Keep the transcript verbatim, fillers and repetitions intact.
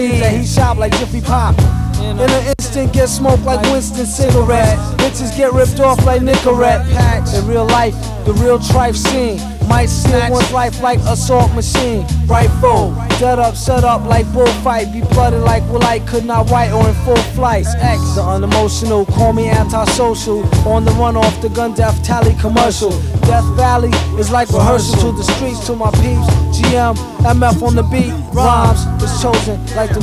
that he shop like Jiffy Pop. In an instant, get smoked like Winston cigarette. Bitches get ripped off like Nicorette. In real life, the real trife scene might steal one's life like assault machine. Rifle, dead up, set up like bullfight. Be blooded like will I could not write or in full flight. X, the unemotional, call me antisocial. On the run off the gun death tally commercial. Death Valley is like rehearsal to the streets to my peeps. G M, M F on the beat, rhymes was chosen like the